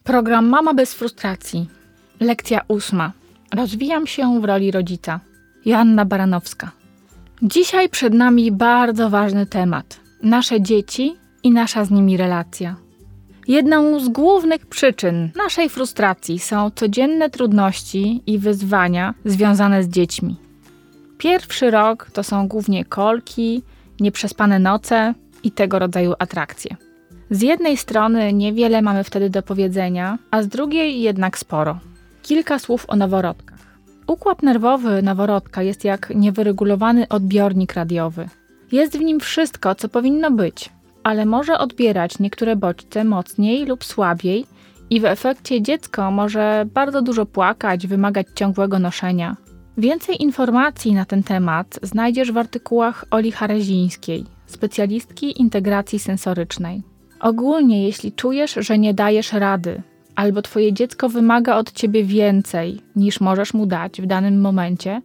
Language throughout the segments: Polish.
Program Mama bez frustracji. Lekcja 8. Rozwijam się w roli rodzica. Joanna Baranowska. Dzisiaj przed nami bardzo ważny temat. Nasze dzieci i nasza z nimi relacja. Jedną z głównych przyczyn naszej frustracji są codzienne trudności i wyzwania związane z dziećmi. Pierwszy rok to są głównie kolki, nieprzespane noce i tego rodzaju atrakcje. Z jednej strony niewiele mamy wtedy do powiedzenia, a z drugiej jednak sporo. Kilka słów o noworodkach. Układ nerwowy noworodka jest jak niewyregulowany odbiornik radiowy. Jest w nim wszystko, co powinno być, ale może odbierać niektóre bodźce mocniej lub słabiej i w efekcie dziecko może bardzo dużo płakać, wymagać ciągłego noszenia. Więcej informacji na ten temat znajdziesz w artykułach Oli Harezińskiej, specjalistki integracji sensorycznej. Ogólnie, jeśli czujesz, że nie dajesz rady, albo twoje dziecko wymaga od ciebie więcej, niż możesz mu dać w danym momencie,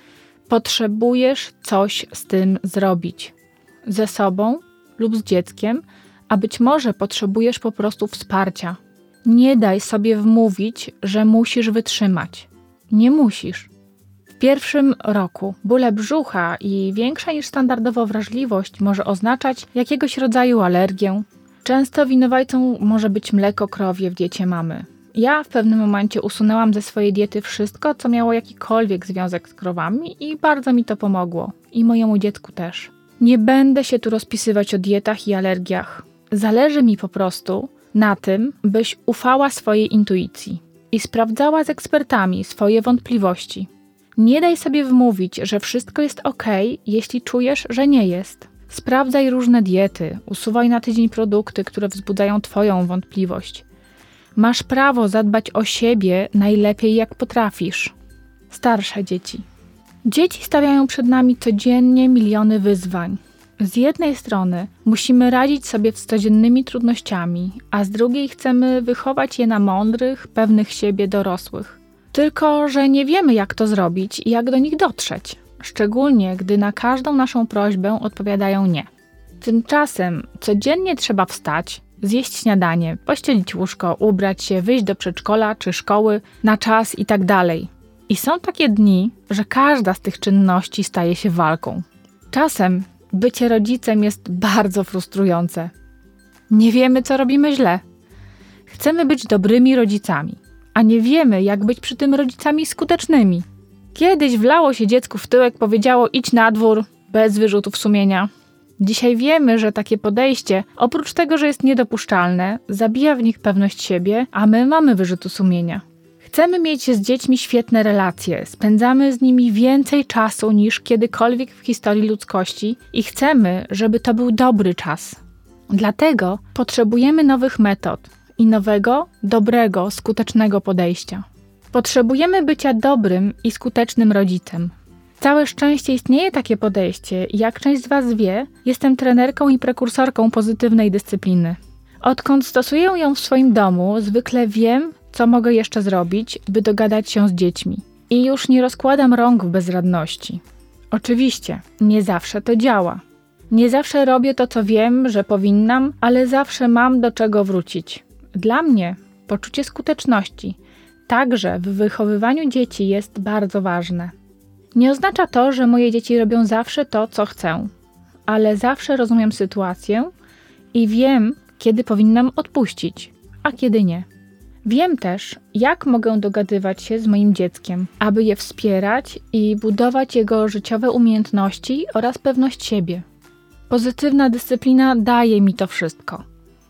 potrzebujesz coś z tym zrobić. Ze sobą lub z dzieckiem, a być może potrzebujesz po prostu wsparcia. Nie daj sobie wmówić, że musisz wytrzymać. Nie musisz. W pierwszym roku bóle brzucha i większa niż standardowo wrażliwość może oznaczać jakiegoś rodzaju alergię. Często winowajcą może być mleko krowie w diecie mamy. Ja w pewnym momencie usunęłam ze swojej diety wszystko, co miało jakikolwiek związek z krowami i bardzo mi to pomogło. I mojemu dziecku też. Nie będę się tu rozpisywać o dietach i alergiach. Zależy mi po prostu na tym, byś ufała swojej intuicji i sprawdzała z ekspertami swoje wątpliwości. Nie daj sobie wmówić, że wszystko jest okej, jeśli czujesz, że nie jest. Sprawdzaj różne diety, usuwaj na tydzień produkty, które wzbudzają twoją wątpliwość. Masz prawo zadbać o siebie najlepiej jak potrafisz. Starsze dzieci. Dzieci stawiają przed nami codziennie miliony wyzwań. Z jednej strony musimy radzić sobie z codziennymi trudnościami, a z drugiej chcemy wychować je na mądrych, pewnych siebie dorosłych. Tylko że nie wiemy, jak to zrobić i jak do nich dotrzeć. Szczególnie, gdy na każdą naszą prośbę odpowiadają nie. Tymczasem codziennie trzeba wstać, zjeść śniadanie, pościelić łóżko, ubrać się, wyjść do przedszkola czy szkoły na czas i tak dalej. I są takie dni, że każda z tych czynności staje się walką. Czasem bycie rodzicem jest bardzo frustrujące. Nie wiemy, co robimy źle. Chcemy być dobrymi rodzicami, a nie wiemy, jak być przy tym rodzicami skutecznymi. Kiedyś wlało się dziecku w tyłek, powiedziało idź na dwór, bez wyrzutów sumienia. Dzisiaj wiemy, że takie podejście, oprócz tego, że jest niedopuszczalne, zabija w nich pewność siebie, a my mamy wyrzutu sumienia. Chcemy mieć z dziećmi świetne relacje, spędzamy z nimi więcej czasu niż kiedykolwiek w historii ludzkości i chcemy, żeby to był dobry czas. Dlatego potrzebujemy nowych metod i nowego, dobrego, skutecznego podejścia. Potrzebujemy bycia dobrym i skutecznym rodzicem. Całe szczęście istnieje takie podejście i jak część z Was wie, jestem trenerką i prekursorką pozytywnej dyscypliny. Odkąd stosuję ją w swoim domu, zwykle wiem, co mogę jeszcze zrobić, by dogadać się z dziećmi. I już nie rozkładam rąk w bezradności. Oczywiście, nie zawsze to działa. Nie zawsze robię to, co wiem, że powinnam, ale zawsze mam do czego wrócić. Dla mnie poczucie skuteczności, także w wychowywaniu dzieci, jest bardzo ważne. Nie oznacza to, że moje dzieci robią zawsze to, co chcę, ale zawsze rozumiem sytuację i wiem, kiedy powinnam odpuścić, a kiedy nie. Wiem też, jak mogę dogadywać się z moim dzieckiem, aby je wspierać i budować jego życiowe umiejętności oraz pewność siebie. Pozytywna dyscyplina daje mi to wszystko.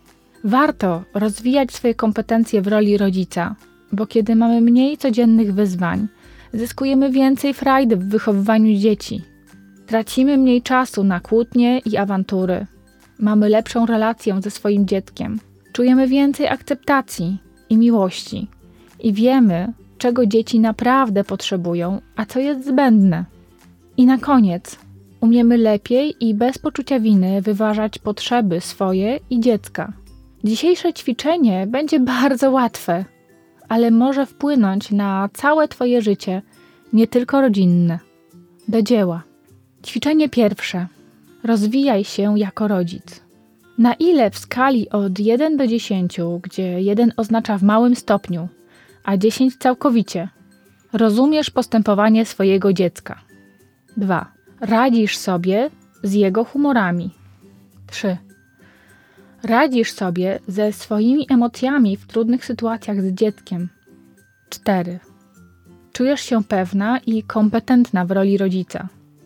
Warto rozwijać swoje kompetencje w roli rodzica, bo kiedy mamy mniej codziennych wyzwań, zyskujemy więcej frajdy w wychowywaniu dzieci. Tracimy mniej czasu na kłótnie i awantury. Mamy lepszą relację ze swoim dzieckiem. Czujemy więcej akceptacji i miłości. I wiemy, czego dzieci naprawdę potrzebują, a co jest zbędne. I na koniec, umiemy lepiej i bez poczucia winy wyważać potrzeby swoje i dziecka. Dzisiejsze ćwiczenie będzie bardzo łatwe, ale może wpłynąć na całe Twoje życie, nie tylko rodzinne. Do dzieła. Ćwiczenie pierwsze. Rozwijaj się jako rodzic. Na ile w skali od 1 do 10, gdzie 1 oznacza w małym stopniu, a 10 całkowicie, rozumiesz postępowanie swojego dziecka? 2. Radzisz sobie z jego humorami. 3. Radzisz sobie ze swoimi emocjami w trudnych sytuacjach z dzieckiem. 4. Czujesz się pewna i kompetentna w roli rodzica.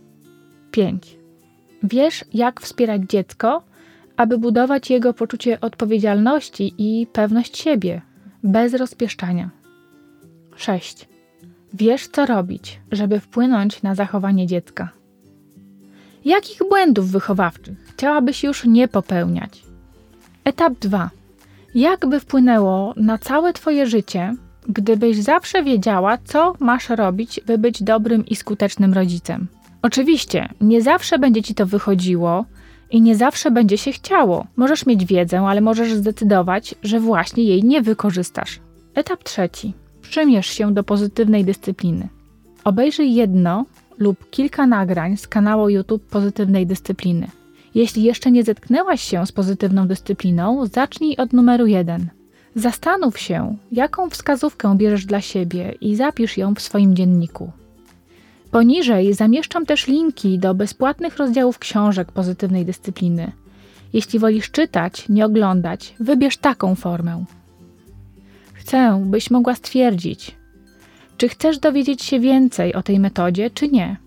5. Wiesz, jak wspierać dziecko, aby budować jego poczucie odpowiedzialności i pewność siebie, bez rozpieszczania. 6. Wiesz, co robić, żeby wpłynąć na zachowanie dziecka. Jakich błędów wychowawczych chciałabyś już nie popełniać? Etap 2. Jak by wpłynęło na całe Twoje życie, gdybyś zawsze wiedziała, co masz robić, by być dobrym i skutecznym rodzicem? Oczywiście, nie zawsze będzie Ci to wychodziło i nie zawsze będzie się chciało. Możesz mieć wiedzę, ale możesz zdecydować, że właśnie jej nie wykorzystasz. Etap 3. Przymierz się do pozytywnej dyscypliny. Obejrzyj jedno lub kilka nagrań z kanału YouTube Pozytywnej Dyscypliny. Jeśli jeszcze nie zetknęłaś się z pozytywną dyscypliną, zacznij od numeru 1. Zastanów się, jaką wskazówkę bierzesz dla siebie i zapisz ją w swoim dzienniku. Poniżej zamieszczam też linki do bezpłatnych rozdziałów książek Pozytywnej Dyscypliny. Jeśli wolisz czytać, nie oglądać, wybierz taką formę. Chcę, byś mogła stwierdzić, czy chcesz dowiedzieć się więcej o tej metodzie, czy nie.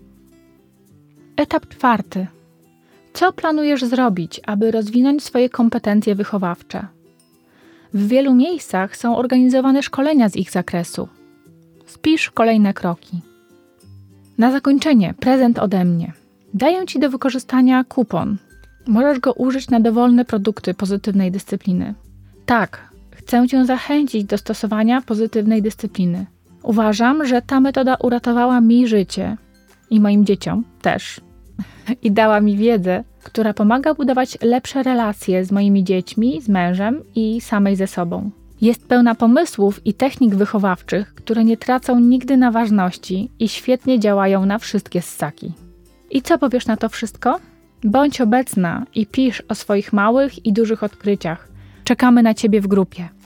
Etap 4. Co planujesz zrobić, aby rozwinąć swoje kompetencje wychowawcze? W wielu miejscach są organizowane szkolenia z ich zakresu. Spisz kolejne kroki. Na zakończenie prezent ode mnie. Daję Ci do wykorzystania kupon. Możesz go użyć na dowolne produkty Pozytywnej Dyscypliny. Tak, chcę Cię zachęcić do stosowania Pozytywnej Dyscypliny. Uważam, że ta metoda uratowała mi życie i moim dzieciom też. I dała mi wiedzę, która pomaga budować lepsze relacje z moimi dziećmi, z mężem i samej ze sobą. Jest pełna pomysłów i technik wychowawczych, które nie tracą nigdy na ważności i świetnie działają na wszystkie ssaki. I co powiesz na to wszystko? Bądź obecna i pisz o swoich małych i dużych odkryciach. Czekamy na Ciebie w grupie.